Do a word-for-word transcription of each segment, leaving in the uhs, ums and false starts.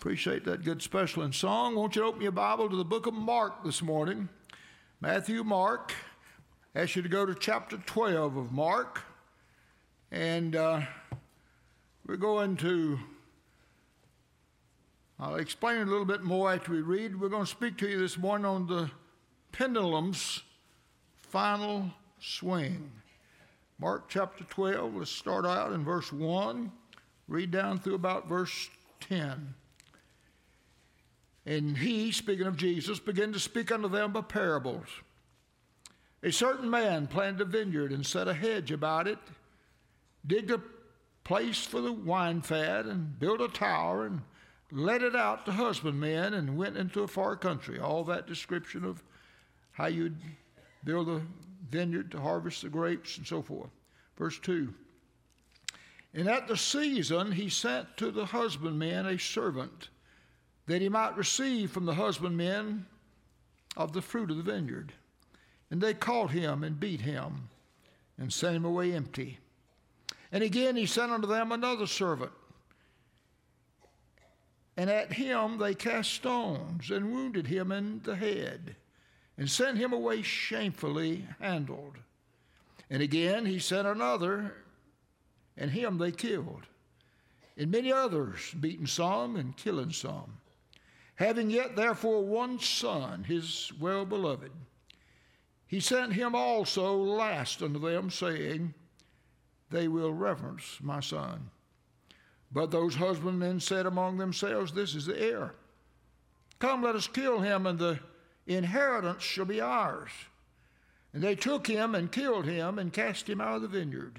Appreciate that good special in song. Won't you open your Bible to the book of Mark this morning? Matthew, Mark. I ask you to go to chapter twelve of Mark. And uh, we're going to, I'll explain it a little bit more after we read. We're going to speak to you this morning on the pendulum's final swing. Mark chapter twelve, let's start out in verse one, read down through about verse ten. And he, speaking of Jesus, began to speak unto them by parables. A certain man planted a vineyard and set a hedge about it, digged a place for the wine fat, and built a tower, and let it out to husbandmen, and went into a far country. All that description of how you'd build a vineyard to harvest the grapes and so forth. Verse two. And at the season he sent to the husbandmen a servant, that he might receive from the husbandmen of the fruit of the vineyard. And they caught him and beat him and sent him away empty. And again he sent unto them another servant. And at him they cast stones and wounded him in the head and sent him away shamefully handled. And again he sent another, and him they killed. And many others, beating some and killing some. Having yet therefore one son, his well-beloved, he sent him also last unto them, saying, They will reverence my son. But those husbandmen said among themselves, This is the heir. Come, let us kill him, and the inheritance shall be ours. And they took him and killed him and cast him out of the vineyard.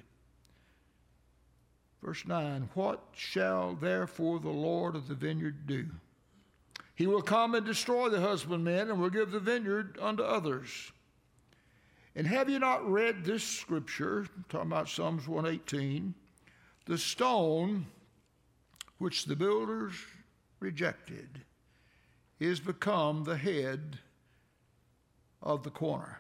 Verse nine, What shall therefore the Lord of the vineyard do? He will come and destroy the husbandmen, and will give the vineyard unto others. And have you not read this scripture, talking about Psalms one eighteen, the stone which the builders rejected is become the head of the corner.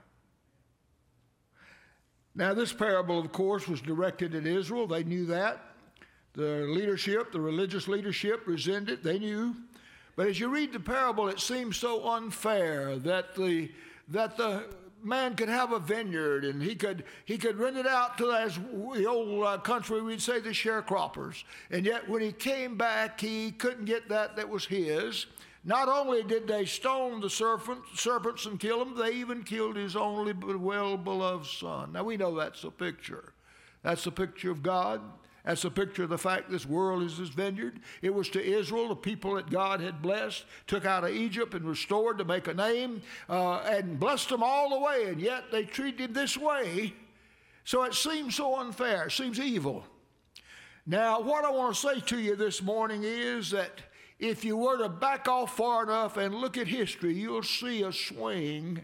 Now this parable, of course, was directed at Israel. They knew that. The leadership, the religious leadership resented it. They knew. But as you read the parable, it seems so unfair that the that the man could have a vineyard and he could he could rent it out to, as the old uh, country we'd say, the sharecroppers. And yet when he came back, he couldn't get that that was his. Not only did they stone the serpent, serpents and kill him, they even killed his only well-beloved son. Now we know that's a picture. That's a picture of God. That's a picture of the fact this world is his vineyard. It was to Israel, the people that God had blessed, took out of Egypt and restored to make a name, uh, and blessed them all the way, and yet they treated him this way. So it seems so unfair. It seems evil. Now, what I want to say to you this morning is that if you were to back off far enough and look at history, you'll see a swing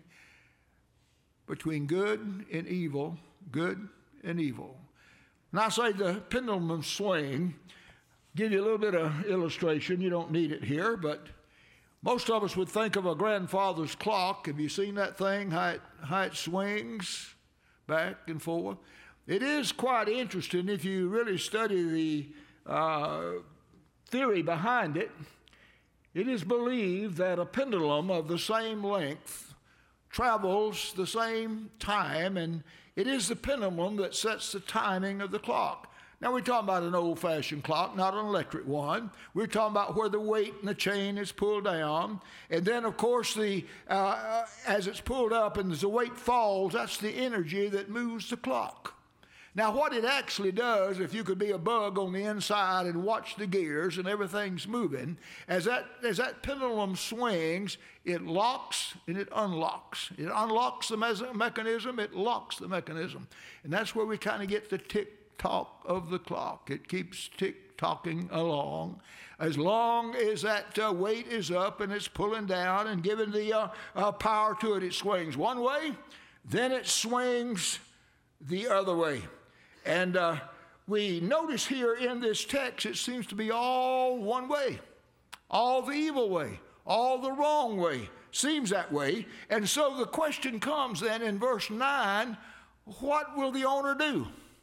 between good and evil, good and evil. And I say the pendulum swing, give you a little bit of illustration. You don't need it here, but most of us would think of a grandfather's clock. Have you seen that thing, how it, how it swings back and forth? It is quite interesting if you really study the uh, theory behind it. It is believed that a pendulum of the same length travels the same time, and it is the pendulum that sets the timing of the clock. Now, we're talking about an old-fashioned clock, not an electric one. We're talking about where the weight in the chain is pulled down. And then, of course, the uh, as it's pulled up and as the weight falls, that's the energy that moves the clock. Now, what it actually does, if you could be a bug on the inside and watch the gears and everything's moving, as that as that pendulum swings, it locks and it unlocks. It unlocks the me- mechanism, it locks the mechanism. And that's where we kind of get the tick-tock of the clock. It keeps tick-tocking along. As long as that uh, weight is up and it's pulling down and giving the uh, uh, power to it, it swings one way, then it swings the other way. And uh, we notice here in this text, it seems to be all one way, all the evil way, all the wrong way. Seems that way. And so the question comes then in verse nine, what will the owner do?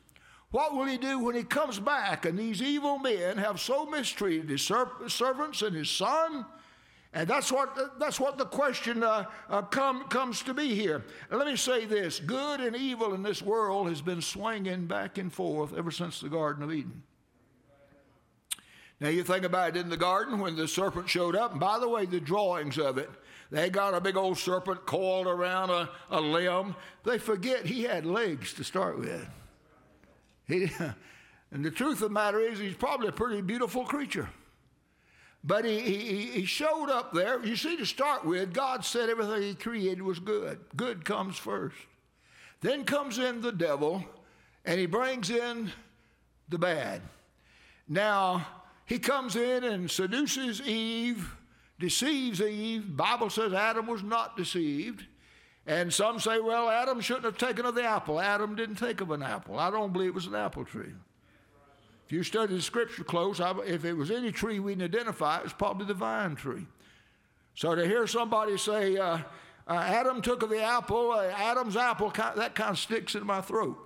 What will he do when he comes back and these evil men have so mistreated his servants and his son? And that's what, that's what the question uh, uh, come, comes to be here. And let me say this. Good and evil in this world has been swinging back and forth ever since the Garden of Eden. Now you think about it in the garden when the serpent showed up. And by the way, the drawings of it, they got a big old serpent coiled around a, a limb. They forget he had legs to start with. He, and the truth of the matter is he's probably a pretty beautiful creature. But he, he, he showed up there. You see, to start with, God said everything he created was good. Good comes first. Then comes in the devil, and he brings in the bad. Now, he comes in and seduces Eve, deceives Eve. Bible says Adam was not deceived. And some say, well, Adam shouldn't have taken of the apple. Adam didn't take of an apple. I don't believe it was an apple tree. If you study the scripture close, I, if it was any tree we can identify, it was probably the vine tree. So to hear somebody say, uh, uh, Adam took of the apple, uh, Adam's apple, that kind of sticks in my throat.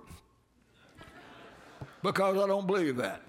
Because I don't believe that.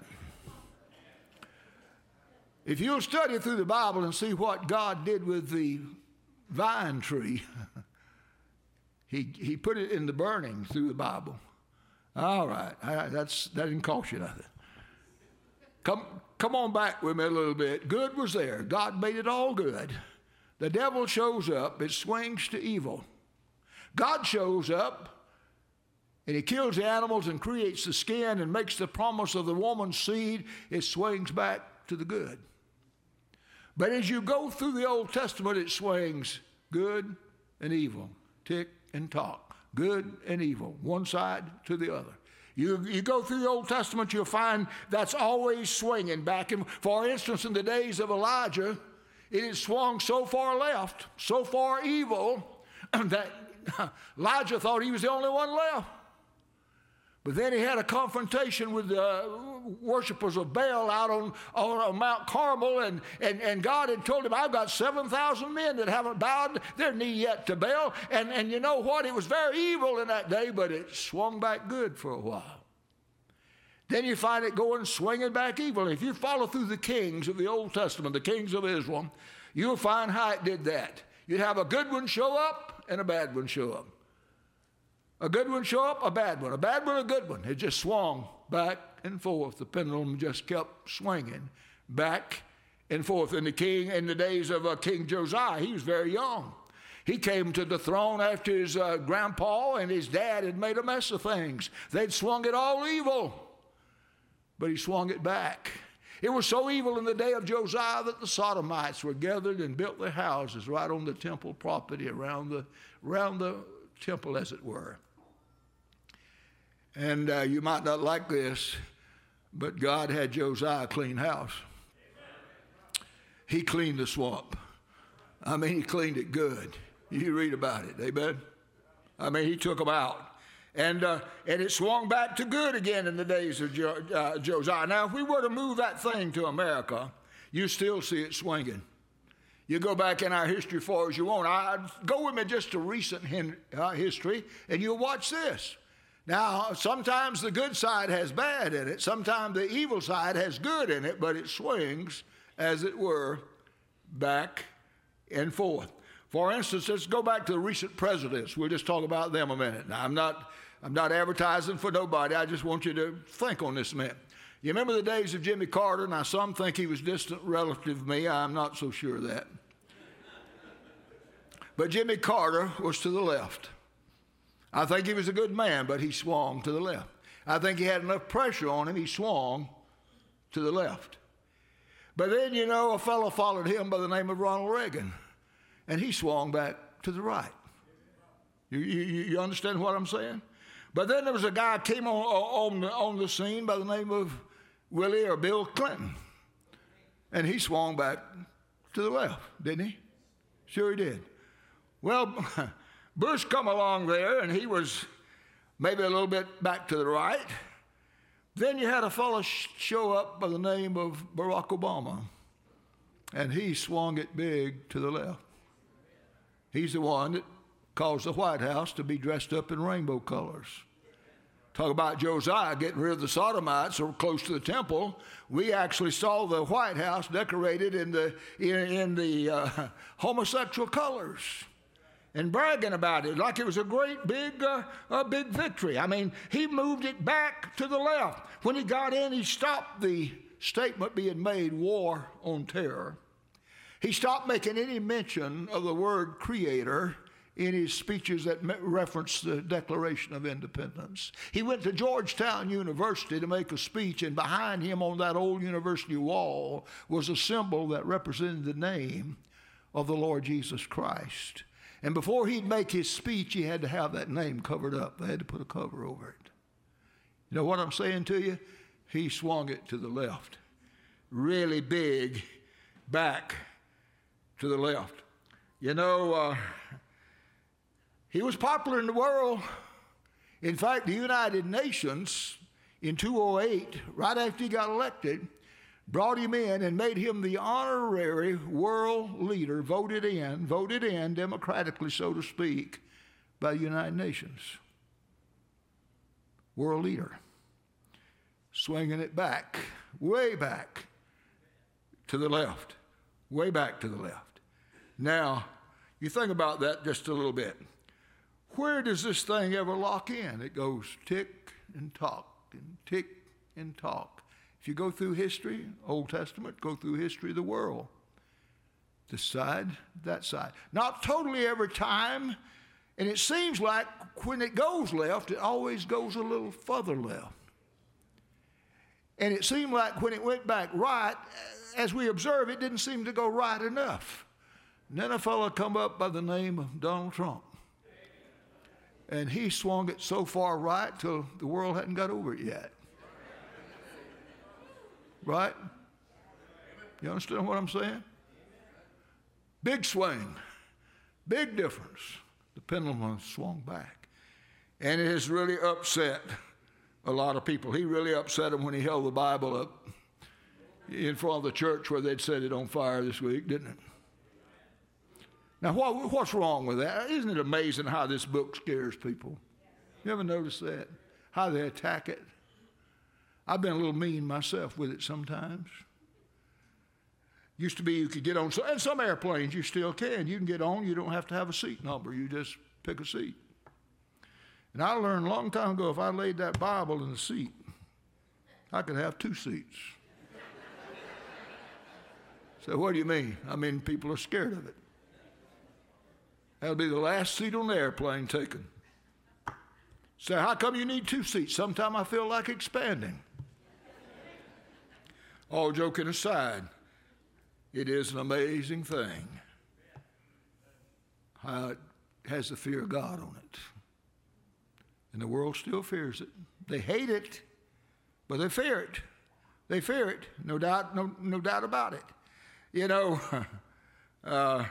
If you'll study through the Bible and see what God did with the vine tree, he, he put it in the burning through the Bible. All right, I, that's, that didn't cost you nothing. Come, come on back with me a little bit. Good was there. God made it all good. The devil shows up. It swings to evil. God shows up, and he kills the animals and creates the skin and makes the promise of the woman's seed. It swings back to the good. But as you go through the Old Testament, it swings good and evil, tick and tock, good and evil, one side to the other. You, you go through the Old Testament, you'll find that's always swinging back. And for instance, in the days of Elijah, it had swung so far left, so far evil, that Elijah thought he was the only one left. But then he had a confrontation with the worshipers of Baal out on, on Mount Carmel, and, and, and God had told him, I've got seven thousand men that haven't bowed their knee yet to Baal. And, and you know what? It was very evil in that day, but it swung back good for a while. Then you find it going swinging back evil. If you follow through the kings of the Old Testament, the kings of Israel, you'll find how it did that. You'd have a good one show up and a bad one show up. A good one show up, a bad one. A bad one, a good one. It just swung back and forth. The pendulum just kept swinging back and forth. And the king, in the days of uh, King Josiah, he was very young. He came to the throne after his uh, grandpa and his dad had made a mess of things. They'd swung it all evil, but he swung it back. It was so evil in the day of Josiah that the Sodomites were gathered and built their houses right on the temple property around the, around the temple, as it were. And uh, you might not like this, but God had Josiah clean house. He cleaned the swamp. I mean, he cleaned it good. You read about it, amen? I mean, he took them out. And, uh, and it swung back to good again in the days of jo- uh, Josiah. Now, if we were to move that thing to America, you still see it swinging. You go back in our history far as you want. I, go with me just to recent hin- uh, history, and you'll watch this. Now, sometimes the good side has bad in it. Sometimes the evil side has good in it, but it swings, as it were, back and forth. For instance, let's go back to the recent presidents. We'll just talk about them a minute. Now, I'm not, I'm not advertising for nobody. I just want you to think on this a minute. You remember the days of Jimmy Carter? Now, some think he was distant relative to me. I'm not so sure of that. But Jimmy Carter was to the left. I think he was a good man, but he swung to the left. I think he had enough pressure on him, he swung to the left. But then, you know, a fellow followed him by the name of Ronald Reagan, and he swung back to the right. You, you, you understand what I'm saying? But then there was a guy who came on, on, the, on the scene by the name of Willie or Bill Clinton, and he swung back to the left, didn't he? Sure he did. Well, Bush come along there, and he was maybe a little bit back to the right. Then you had a fellow sh- show up by the name of Barack Obama, and he swung it big to the left. He's the one that caused the White House to be dressed up in rainbow colors. Talk about Josiah getting rid of the Sodomites so close to the temple. We actually saw the White House decorated in the, in, in the uh, homosexual colors and bragging about it like it was a great big, uh, a big victory. I mean, he moved it back to the left. When he got in, he stopped the statement being made, war on terror. He stopped making any mention of the word creator in his speeches that referenced the Declaration of Independence. He went to Georgetown University to make a speech, and behind him on that old university wall was a symbol that represented the name of the Lord Jesus Christ. And before he'd make his speech, he had to have that name covered up. They had to put a cover over it. You know what I'm saying to you? He swung it to the left. Really big back to the left. You know, uh, he was popular in the world. In fact, the United Nations in two thousand eight, right after he got elected, brought him in and made him the honorary world leader, voted in, voted in democratically, so to speak, by the United Nations. World leader. Swinging it back, way back to the left, way back to the left. Now, you think about that just a little bit. Where does this thing ever lock in? It goes tick and tock and tick and tock. If you go through history, Old Testament, go through history of the world. This side, that side. Not totally every time, and it seems like when it goes left, it always goes a little further left. And it seemed like when it went back right, as we observe, it didn't seem to go right enough. And then a fellow come up by the name of Donald Trump. And he swung it so far right till the world hadn't got over it yet. Right? You understand what I'm saying? Big swing. Big difference. The pendulum swung back. And it has really upset a lot of people. He really upset them when he held the Bible up in front of the church where they'd set it on fire this week, didn't it? Now, what, what's wrong with that? Isn't it amazing how this book scares people? You ever notice that? How they attack it? I've been a little mean myself with it sometimes. Used to be you could get on, and some airplanes you still can. You can get on, you don't have to have a seat number. You just pick a seat. And I learned a long time ago, if I laid that Bible in the seat, I could have two seats. So what do you mean? I mean, people are scared of it. That'll be the last seat on the airplane taken. So how come you need two seats? Sometimes I feel like expanding. All joking aside, it is an amazing thing how it has the fear of God on it. And the world still fears it. They hate it, but they fear it. They fear it, no doubt, no, no doubt about it. You know, uh,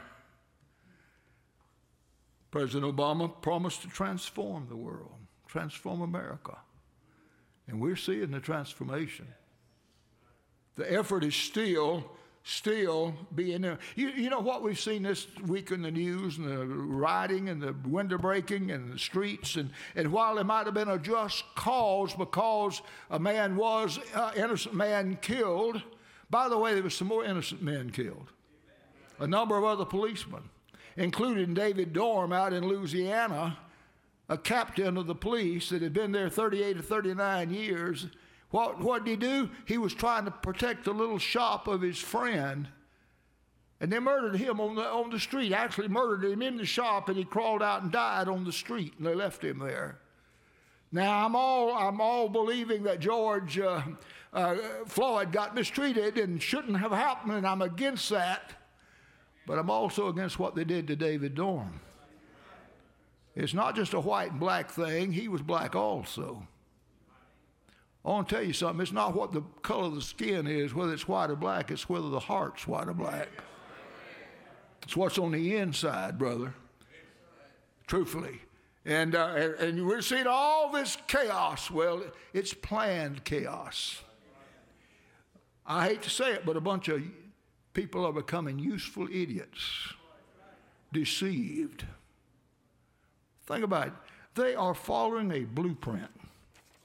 President Obama promised to transform the world, transform America. And we're seeing the transformation. The effort is still, still being there. You, you know what we've seen this week in the news, and the rioting and the window breaking and the streets, and, and while there might have been a just cause because a man was, uh, innocent man killed, by the way, there was some more innocent men killed. A number of other policemen, including David Dorm out in Louisiana, a captain of the police that had been there thirty-eight or thirty-nine years. What, what did he do? He was trying to protect the little shop of his friend, and they murdered him on the, on the street, actually murdered him in the shop, and he crawled out and died on the street, and they left him there. Now, I'm all, I'm all believing that George uh, uh, Floyd got mistreated and shouldn't have happened, and I'm against that. But I'm also against what they did to David Dorm. It's not just a white and black thing. He was black also. I want to tell you something. It's not what the color of the skin is, whether it's white or black. It's whether the heart's white or black. It's what's on the inside, brother. Truthfully. And, uh, and, and we're seeing all this chaos. Well, it's planned chaos. I hate to say it, but a bunch of people are becoming useful idiots, deceived. Think about it. They are following a blueprint.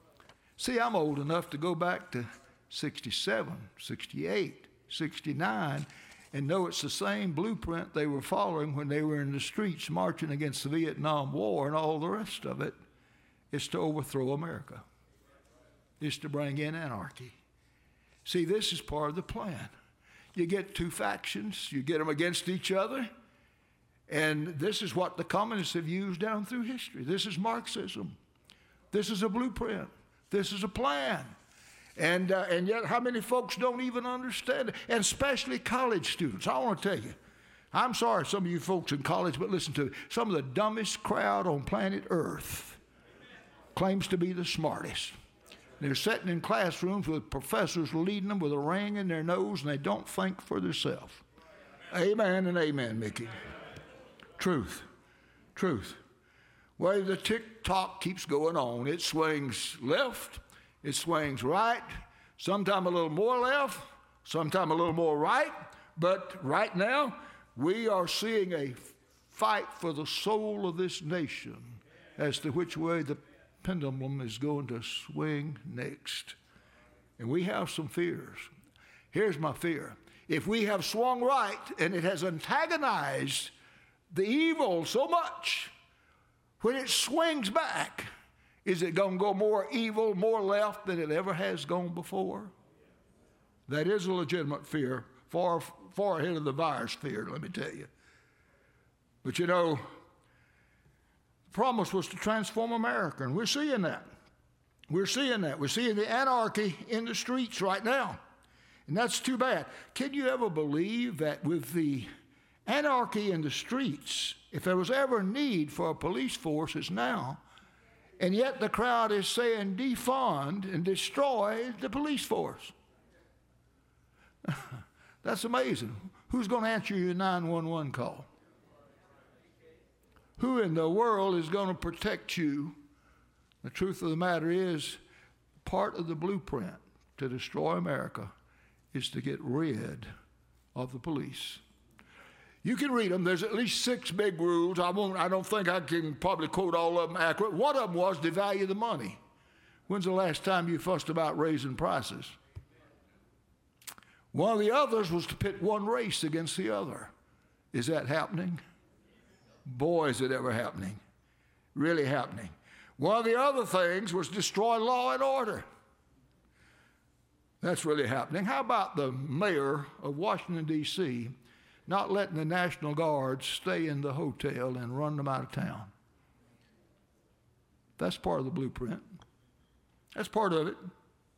See, I'm old enough to go back to sixty-seven, sixty-eight, sixty-nine, and know it's the same blueprint they were following when they were in the streets marching against the Vietnam War and all the rest of it. It's to overthrow America. It's to bring in anarchy. See, this is part of the plan. You get two factions, you get them against each other, and this is what the communists have used down through history. This is Marxism. This is a blueprint. This is a plan. And, uh, and yet how many folks don't even understand it, and especially college students. I want to tell you, I'm sorry some of you folks in college, but listen to me. Some of the dumbest crowd on planet Earth claims to be the smartest. They're sitting in classrooms with professors leading them with a ring in their nose, and they don't think for themselves. Amen and amen, Mickey. Truth. Truth. Well, the tick-tock keeps going on. It swings left. It swings right. Sometime a little more left. Sometime a little more right. But right now, we are seeing a fight for the soul of this nation as to which way the pendulum is going to swing next. And we have some fears. Here's my fear. If we have swung right and it has antagonized the evil so much, when it swings back, is it going to go more evil, more left than it ever has gone before? That is a legitimate fear, far, far ahead of the virus fear, let me tell you. But you know, promise was to transform America, and we're seeing that. We're seeing that. We're seeing the anarchy in the streets right now, and that's too bad. Can you ever believe that with the anarchy in the streets, if there was ever a need for a police force, it's now, and yet the crowd is saying defund and destroy the police force? That's amazing. Who's going to answer your nine one one call? Who in the world is going to protect you? The truth of the matter is, part of the blueprint to destroy America is to get rid of the police. You can read them. There's at least six big rules. I won't. I don't think I can probably quote all of them accurate. One of them was devalue the money. When's the last time you fussed about raising prices? One of the others was to pit one race against the other. Is that happening? Boy, is it ever happening. Really happening. One of the other things was destroy law and order. That's really happening. How about the mayor of Washington, D C, not letting the National Guard stay in the hotel and run them out of town? That's part of the blueprint. That's part of it.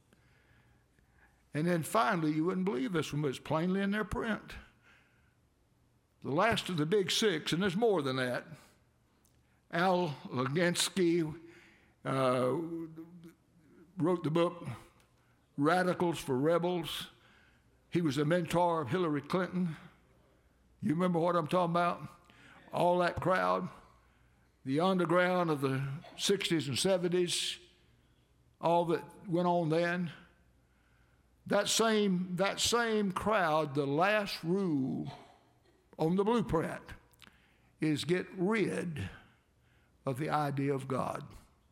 And then finally, you wouldn't believe this one, but it's plainly in their print. The last of the big six, and there's more than that. Al Legensky uh, wrote the book Radicals for Rebels. He was a mentor of Hillary Clinton. You remember what I'm talking about? All that crowd, the underground of the sixties and seventies, all that went on then. That same, that same crowd, the last rule on the blueprint is get rid of the idea of God.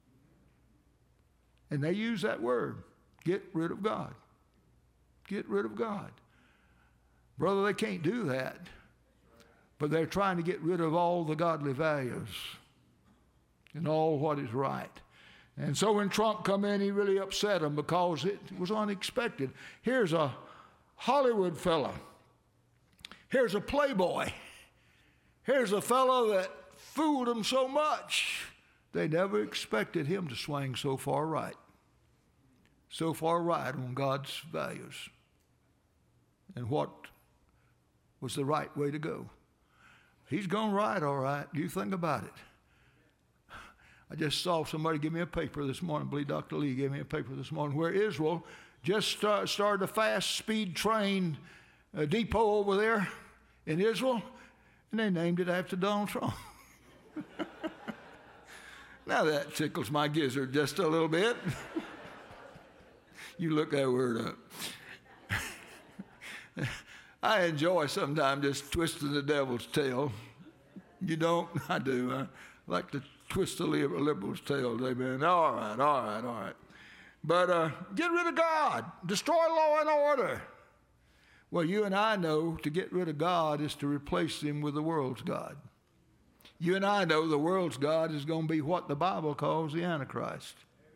And they use that word, get rid of God. Get rid of God. Brother, they can't do that, but they're trying to get rid of all the godly values and all what is right. And so when Trump come in, he really upset them because it was unexpected. Here's a Hollywood fella. Here's a playboy. Here's a fellow that fooled them so much, they never expected him to swing so far right. So far right on God's values. And what was the right way to go? He's gone right, all right. You think about it. I just saw somebody give me a paper this morning. I believe Doctor Lee gave me a paper this morning where Israel just start, started a fast speed train uh, depot over there in Israel, and they named it after Donald Trump. Now that tickles my gizzard just a little bit. You look that word up. I enjoy sometimes just twisting the devil's tail. You don't? I do. I like to twist the liberal's tail, amen. All right, all right, all right. But uh, get rid of God. Destroy law and order. Well, you and I know to get rid of God is to replace him with the world's God. You and I know the world's God is going to be what the Bible calls the Antichrist.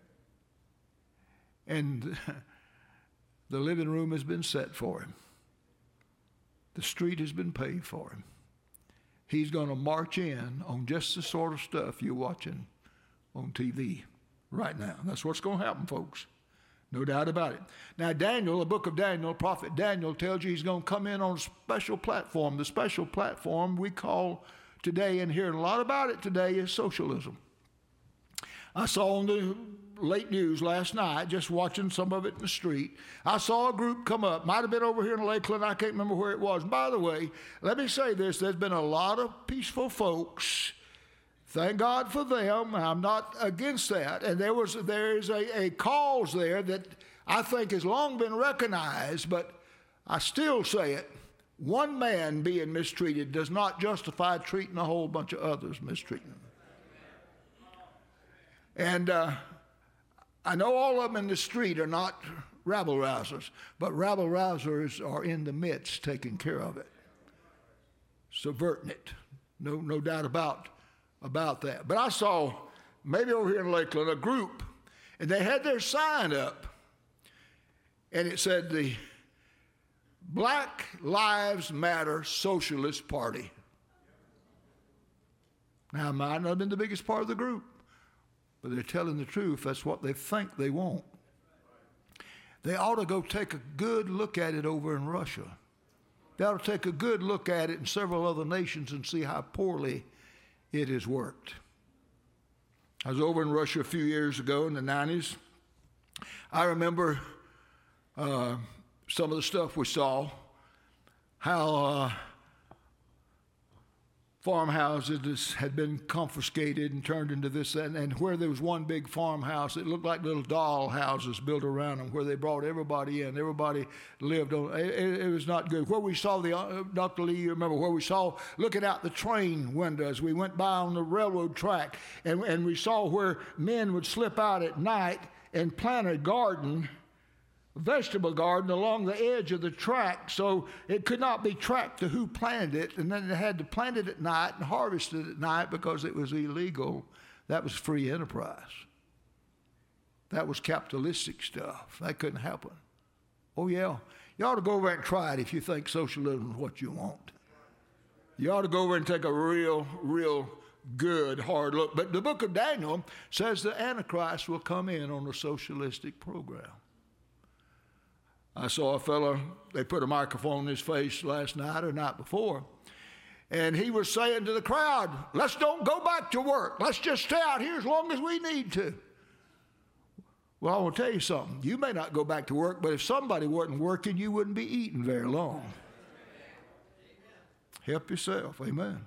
And the living room has been set for him. The street has been paid for him. He's going to march in on just the sort of stuff you're watching on T V right now. That's what's going to happen, folks. No doubt about it. Now, Daniel, the book of Daniel, prophet Daniel tells you he's going to come in on a special platform. The special platform we call today, and hearing a lot about it today, is socialism. I saw on the late news last night, just watching some of it in the street, I saw a group come up. Might have been over here in Lakeland. I can't remember where it was. And by the way, let me say this. There's been a lot of peaceful folks. Thank God for them. I'm not against that. And there was there is a, a cause there that I think has long been recognized, but I still say it. One man being mistreated does not justify treating a whole bunch of others mistreating them. And uh, I know all of them in the street are not rabble-rousers, but rabble-rousers are in the midst taking care of it, subverting it. No, no doubt about about that. But I saw, maybe over here in Lakeland, a group, and they had their sign up, and it said the Black Lives Matter Socialist Party. Now, it might not have been the biggest part of the group, but they're telling the truth. That's what they think they want. They ought to go take a good look at it over in Russia. They ought to take a good look at it in several other nations and see how poorly it has worked. I was over in Russia a few years ago in the nineties. I remember uh, some of the stuff we saw, how uh, farmhouses had been confiscated and turned into this, and, and where there was one big farmhouse, it looked like little doll houses built around them, where they brought everybody in. Everybody lived on. It, it was not good. Where we saw the, uh, Doctor Lee, you remember where we saw, looking out the train windows, we went by on the railroad track, and, and we saw where men would slip out at night and plant a garden, vegetable garden along the edge of the track, so it could not be tracked to who planted it, and then they had to plant it at night and harvest it at night because it was illegal. That was free enterprise. That was capitalistic stuff. That couldn't happen. Oh yeah, you ought to go over and try it if you think socialism is what you want. You ought to go over and take a real, real good hard look. But the book of Daniel says the Antichrist will come in on a socialistic program. I saw a fellow, they put a microphone in his face last night or night before, and he was saying to the crowd, let's don't go back to work. Let's just stay out here as long as we need to. Well, I will tell you something. You may not go back to work, but if somebody wasn't working, you wouldn't be eating very long. Help yourself. Amen.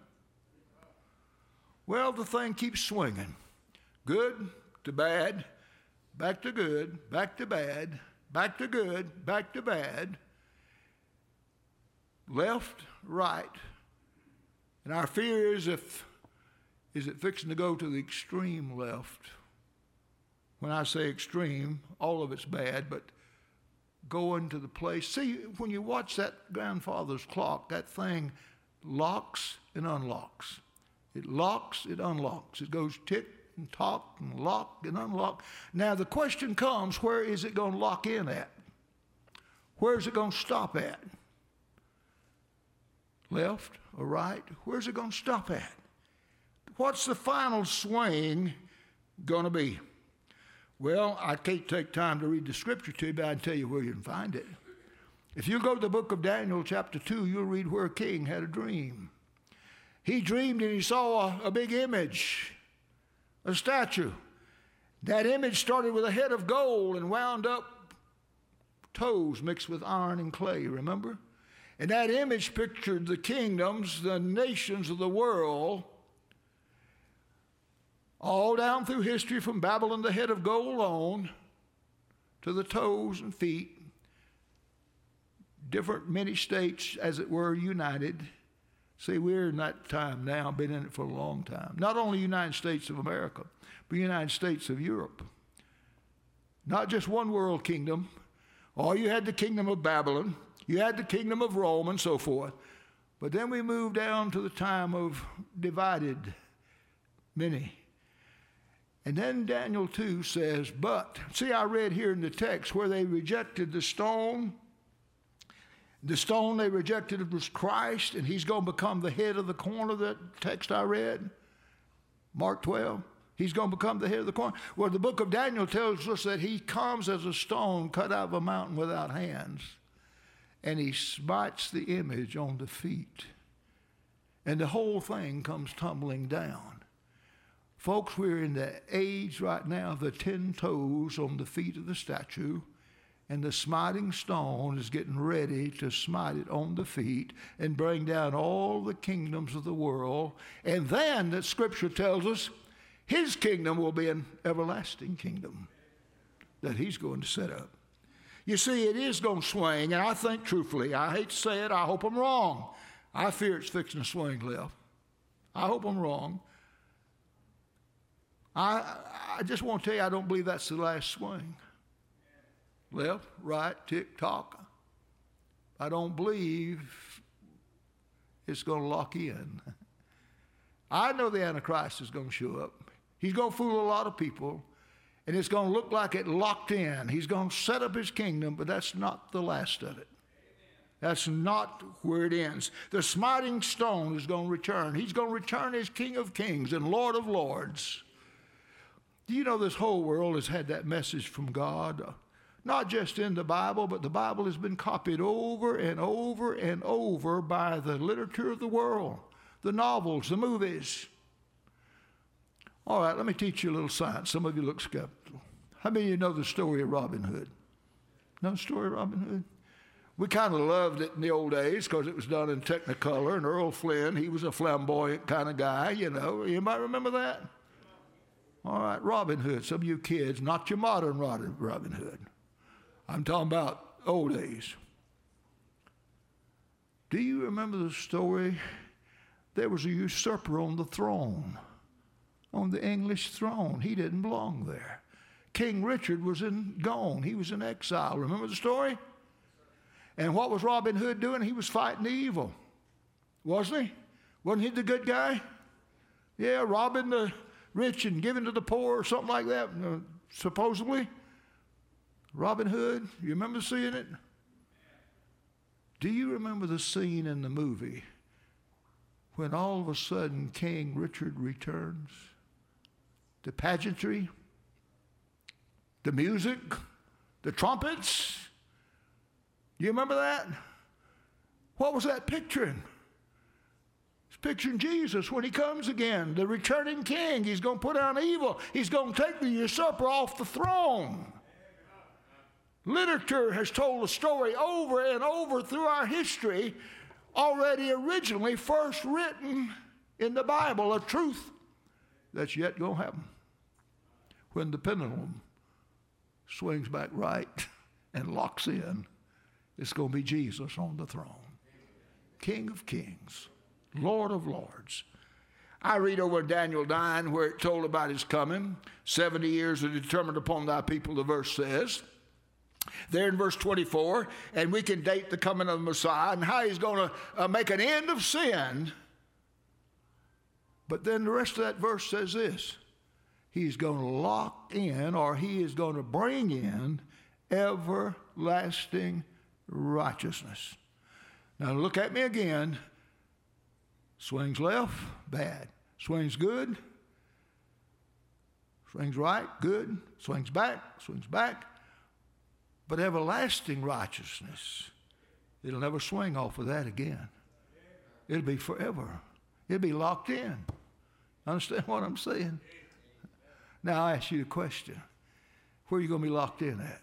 Well, the thing keeps swinging. Good to bad, back to good, back to bad, back to good, back to bad, left, right. And our fear is if, is it fixing to go to the extreme left? When I say extreme, all of it's bad, but going to the place. See, when you watch that grandfather's clock, that thing locks and unlocks. It locks, it unlocks. It goes tick and tock and lock and unlock. Now the question comes, where is it going to lock in at? Where is it going to stop at? Left or right? Where's it going to stop at? What's the final swing going to be? Well, I can't take time to read the scripture to you, but I can tell you where you can find it. If you go to the book of Daniel chapter two, you'll read where a king had a dream. He dreamed and he saw a, a big image, a statue. That image started with a head of gold and wound up toes mixed with iron and clay, remember? And that image pictured the kingdoms, the nations of the world, all down through history from Babylon, the head of gold on, to the toes and feet, different many states, as it were, united. See, we're in that time now, been in it for a long time. Not only United States of America, but United States of Europe. Not just one world kingdom. Or you had the kingdom of Babylon. You had the kingdom of Rome and so forth. But then we moved down to the time of divided many. And then Daniel two says, but, see, I read here in the text where they rejected the stone. The stone they rejected was Christ, and he's going to become the head of the corn of that text I read, Mark twelve. He's going to become the head of the corn. Well, the book of Daniel tells us that he comes as a stone cut out of a mountain without hands, and he smites the image on the feet, and the whole thing comes tumbling down. Folks, we're in the age right now of the ten toes on the feet of the statue, and the smiting stone is getting ready to smite it on the feet and bring down all the kingdoms of the world. And then the scripture tells us his kingdom will be an everlasting kingdom that he's going to set up. You see, it is going to swing, and I think truthfully, I hate to say it, I hope I'm wrong. I fear it's fixing to swing left. I hope I'm wrong. I, I just want to tell you, I don't believe that's the last swing. Left, right, tick, tock. I don't believe it's going to lock in. I know the Antichrist is going to show up. He's going to fool a lot of people, and it's going to look like it locked in. He's going to set up his kingdom, but that's not the last of it. That's not where it ends. The smiting stone is going to return. He's going to return as King of Kings and Lord of Lords. Do you know this whole world has had that message from God? Not just in the Bible, but the Bible has been copied over and over and over by the literature of the world, the novels, the movies. All right, let me teach you a little science. Some of you look skeptical. How many of you know the story of Robin Hood? Know the story of Robin Hood? We kind of loved it in the old days because it was done in Technicolor, and Earl Flynn, he was a flamboyant kind of guy, you know. Anybody remember that? All right, Robin Hood. Some of you kids, not your modern Robin Hood. I'm talking about old days. Do you remember the story? There was a usurper on the throne, on the English throne. He didn't belong there. King Richard was in gone. He was in exile. Remember the story? And what was Robin Hood doing? He was fighting the evil. Wasn't he? Wasn't he the good guy? Yeah, robbing the rich and giving to the poor or something like that, uh, supposedly. Robin Hood, you remember seeing it? Do you remember the scene in the movie when all of a sudden King Richard returns? The pageantry, the music, the trumpets. Do you remember that? What was that picturing? It's picturing Jesus when he comes again, the returning king. He's going to put down evil. He's going to take the usurper off the throne. Literature has told the story over and over through our history, already originally first written in the Bible, a truth that's yet going to happen. When the pendulum swings back right and locks in, it's going to be Jesus on the throne. King of kings, Lord of lords. I read over Daniel nine where it told about his coming. seventy years are determined upon thy people, the verse says. There in verse twenty-four, and we can date the coming of the Messiah and how he's going to uh, make an end of sin. But then the rest of that verse says this. He's going to lock in, or he is going to bring in everlasting righteousness. Now look at me again. Swings left, bad. Swings good. Swings right, good. Swings back, swings back. But everlasting righteousness, it'll never swing off of that again. It'll be forever. It'll be locked in. Understand what I'm saying? Now I ask you a question. Where are you going to be locked in at?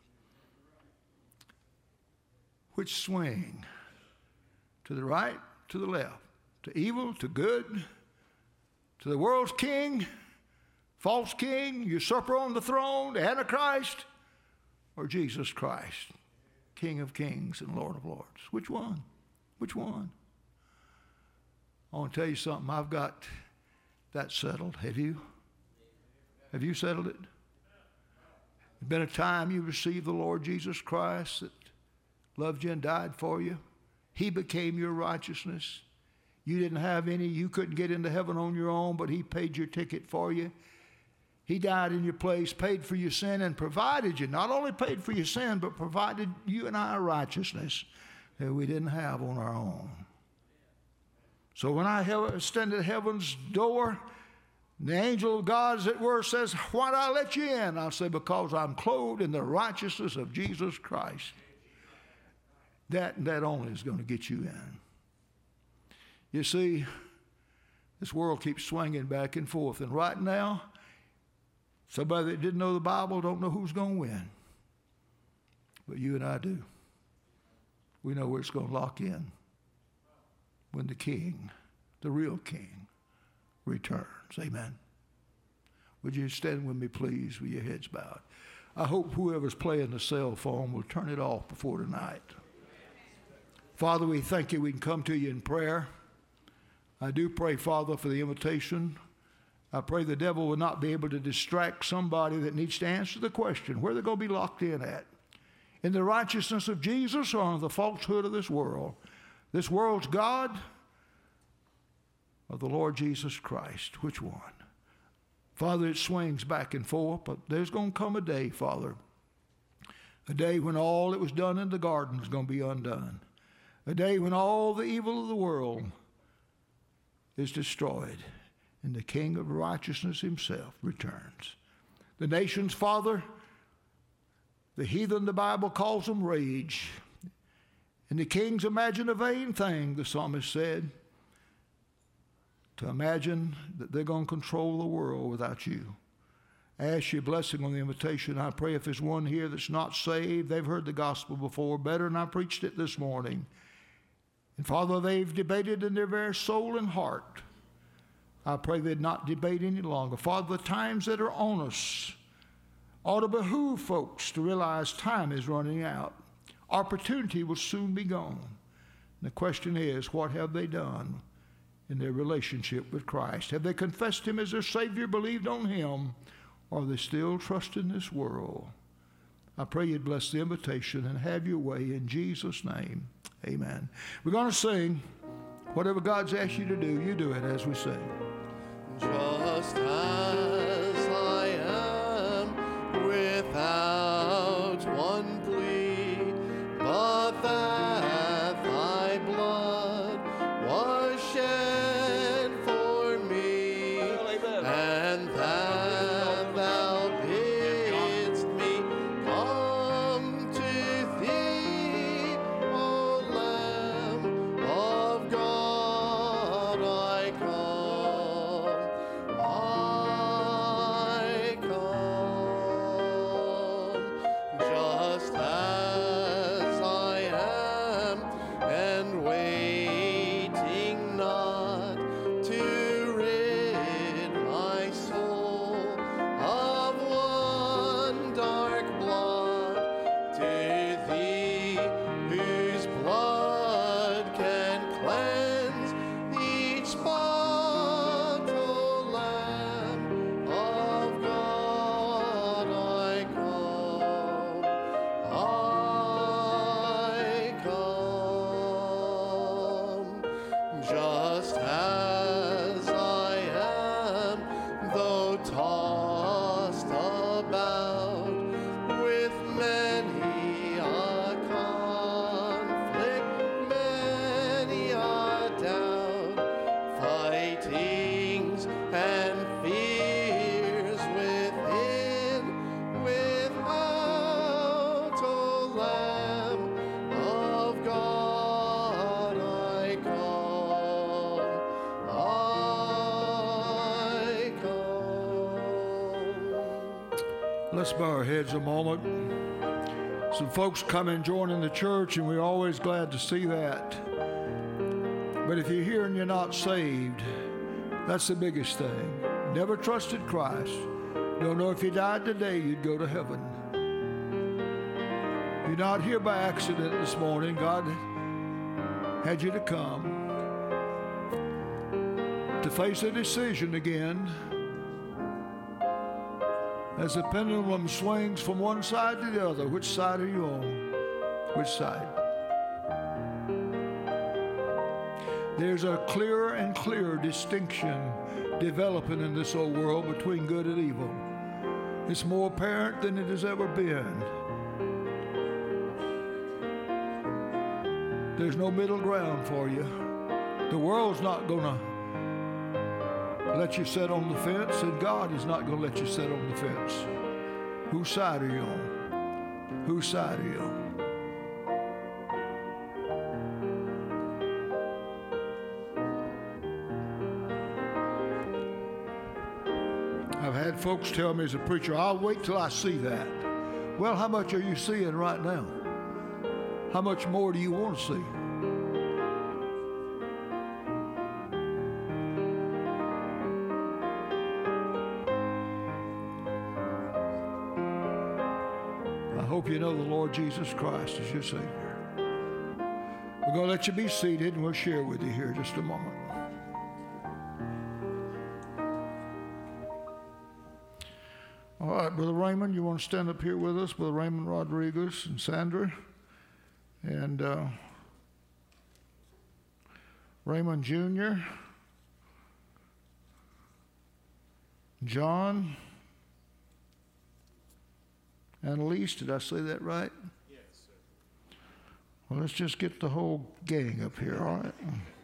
Which swing? To the right, to the left? To evil, to good? To the world's king? False king? Usurper on the throne? The Antichrist? Or Jesus Christ, King of kings and Lord of lords? Which one? Which one? I want to tell you something. I've got that settled. Have you? Have you settled it? There's been a time you received the Lord Jesus Christ that loved you and died for you. He became your righteousness. You didn't have any. You couldn't get into heaven on your own, but he paid your ticket for you. He died in your place, paid for your sin, and provided you. Not only paid for your sin, but provided you and I a righteousness that we didn't have on our own. So when I stand at heaven's door, the angel of God, as it were, says, why did I let you in? I'll say, because I'm clothed in the righteousness of Jesus Christ. That and that only is going to get you in. You see, this world keeps swinging back and forth. And right now, somebody that didn't know the Bible don't know who's going to win. But you and I do. We know where it's going to lock in when the king, the real king, returns. Amen. Would you stand with me, please, with your heads bowed? I hope whoever's playing the cell phone will turn it off before tonight. Father, we thank you we can come to you in prayer. I do pray, Father, for the invitation. I pray the devil will not be able to distract somebody that needs to answer the question, where they're going to be locked in at. In the righteousness of Jesus or in the falsehood of this world? This world's God or the Lord Jesus Christ? Which one? Father, it swings back and forth, but there's going to come a day, Father, a day when all that was done in the garden is going to be undone. A day when all the evil of the world is destroyed and the King of righteousness himself returns. The nations, Father, the heathen, the Bible calls them rage. And the kings imagine a vain thing, the psalmist said, to imagine that they're going to control the world without you. I ask you a blessing on the invitation. I pray if there's one here that's not saved, they've heard the gospel before better than I preached it this morning. And Father, they've debated in their very soul and heart. I pray they'd not debate any longer. Father, the times that are on us ought to behoove folks to realize time is running out. Opportunity will soon be gone. And the question is, what have they done in their relationship with Christ? Have they confessed him as their Savior, believed on him, or are they still trusting this world? I pray you'd bless the invitation and have your way in Jesus' name. Amen. We're going to sing. Whatever God's asked you to do, you do it as we sing. Just as I am, without one plea, but that thy blood was shed for me, and that thou bidst me come to thee, O Lamb of God, I come, I come, just as I am, and waiting not to rid my soul of one dark blot, to thee whose blood can cleanse each spot, O Lamb of God, I come, I come, just as I am, though tossed about with many a conflict, many a doubt, fightings and fears within, without, O Lamb of God, I come, I come. Let's bow our heads a moment. Some folks come and join in the church, and we're always glad to see that. But if you're here and you're not saved, that's the biggest thing. Never trusted Christ. Don't know if you died today, you'd go to heaven. You're not here by accident this morning. God had you to come to face a decision again As the pendulum swings from one side to the other, which side are you on? Which side? There's a clearer and clearer distinction developing in this old world between good and evil. It's more apparent than it has ever been. There's no middle ground for you. The world's not going to let you sit on the fence, and God is not going to let you sit on the fence. Whose side are you on? Whose side are you on? I've had folks tell me as a preacher, I'll wait till I see that. Well, how much are you seeing right now? How much more do you want to see? I hope you know the Lord Jesus Christ is your Savior. We're going to let you be seated, and we'll share with you here in just a moment. All right, Brother Raymond, you want to stand up here with us? Brother Raymond Rodriguez and Sandra. And uh, Raymond Junior John, and Elise, did I say that right? Yes, sir. Well, let's just get the whole gang up here, all right?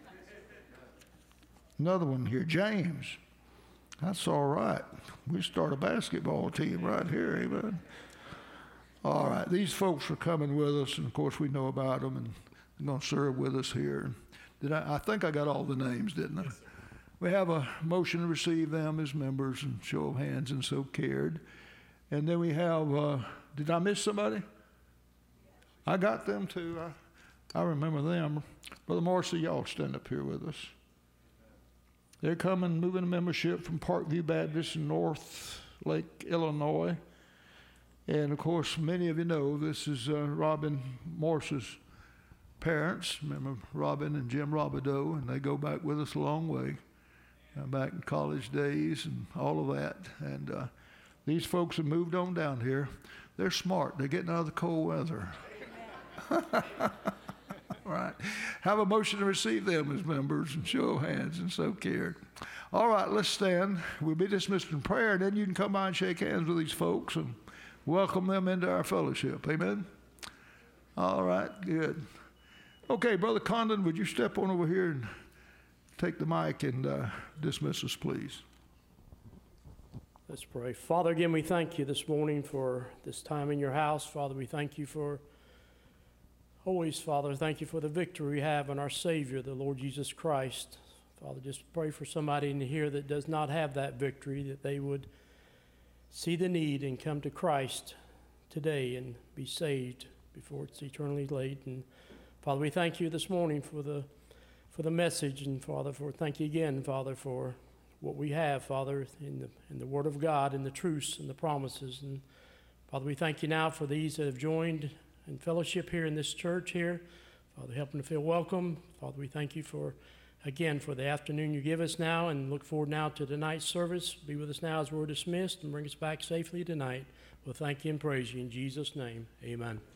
Another one here, James. That's all right. We start a basketball team right here, amen. All right, these folks are coming with us, and of course we know about them, and they're going to serve with us here. Did I? I think I got all the names, didn't I? Yes, sir. We have a motion to receive them as members, and show of hands, and so cared. And then we have. Uh, did I miss somebody? I got them too. I, I remember them. Brother Marcy, y'all stand up here with us. They're coming, moving a membership from Parkview Baptist in North Lake, Illinois. And, of course, many of you know this is uh, Robin Morse's parents. Remember Robin and Jim Robideau, and they go back with us a long way, uh, back in college days and all of that. And uh, these folks have moved on down here. They're smart. They're getting out of the cold weather. Right. Have a motion to receive them as members and show of hands and so cared. All right, let's stand. We'll be dismissed in prayer, and then you can come by and shake hands with these folks and welcome them into our fellowship. Amen? All right, good. Okay, Brother Condon, would you step on over here and take the mic and uh, dismiss us, please? Let's pray. Father, again, we thank you this morning for this time in your house. Father, we thank you for always, Father, thank you for the victory we have in our Savior, the Lord Jesus Christ. Father, just pray for somebody in here that does not have that victory, that they would see the need and come to Christ today and be saved before it's eternally late. And Father, we thank you this morning for the for the message, and Father, for thank you again, Father, for what we have, Father, in the in the Word of God and the truths and the promises. And Father, we thank you now for these that have joined in fellowship here in this church here. Father, help them to feel welcome. Father, we thank you for, again, for the afternoon you give us now, and look forward now to tonight's service. Be with us now as we're dismissed, and bring us back safely tonight. We'll thank you and praise you in Jesus' name. Amen.